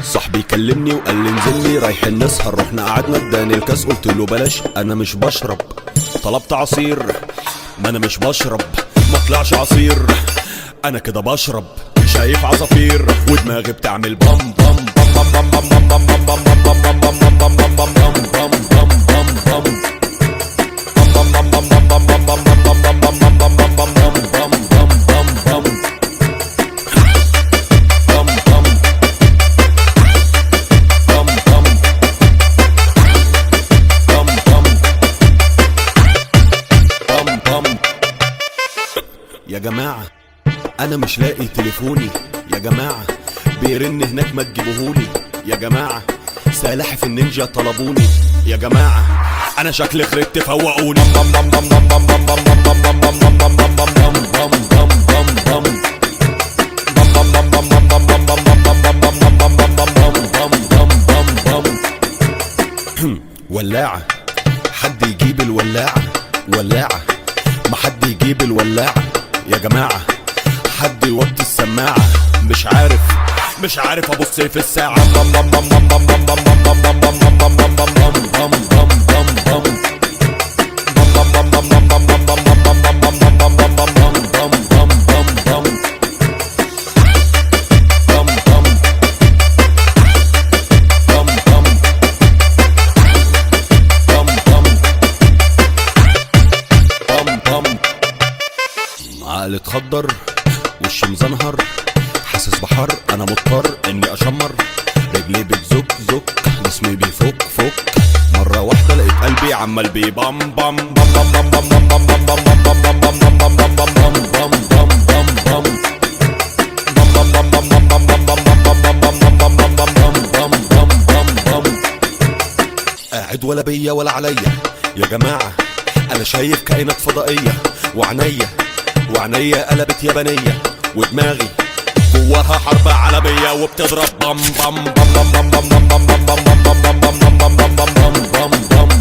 صاحبي كلمني وقال لي انزل لي رايحين نسهر، رحنا قعدنا اداني الكاس قلت له بلاش انا مش بشرب. طلبت عصير ما انا مش بشرب، ما طلعش عصير انا كده بشرب. شايف عصافير ودماغي بتعمل بام بام بام بام بام بام بام بام بام بام بام بام بام بام بام بام يا جماعة أنا مش لاقي تليفوني، يا جماعة بيرن هناك ما تجيبوهولي، يا جماعة سلاحف النينجا طلبوني، يا جماعة أنا شكلي خرجت فوقوني. ولاعة حد يجيب الولاعة، ولاعة ما حد يجيب الولاعة، يا جماعة حد يوطي السماعة. مش عارف ابص في الساعة. عقلي اتخدر وشي مزنهر، حاسس بحر انا مضطر اني اشمر، رجلي بتزك زك جسمي بيفك فك، مرة واحدة لقيت قلبي عمال بيبام بام بام بام بام بام بام بام بام بام بام بام بام بام. قاعد ولا بيا ولا عليا، يا جماعة انا شايف كائنات فضائية، وعينيا قلبت يابانية، ودماغي جواها حرب عالمية وبتضرب بام بام بام بام بام بام بام بام بام بام بام بام بام بام بام بام بام.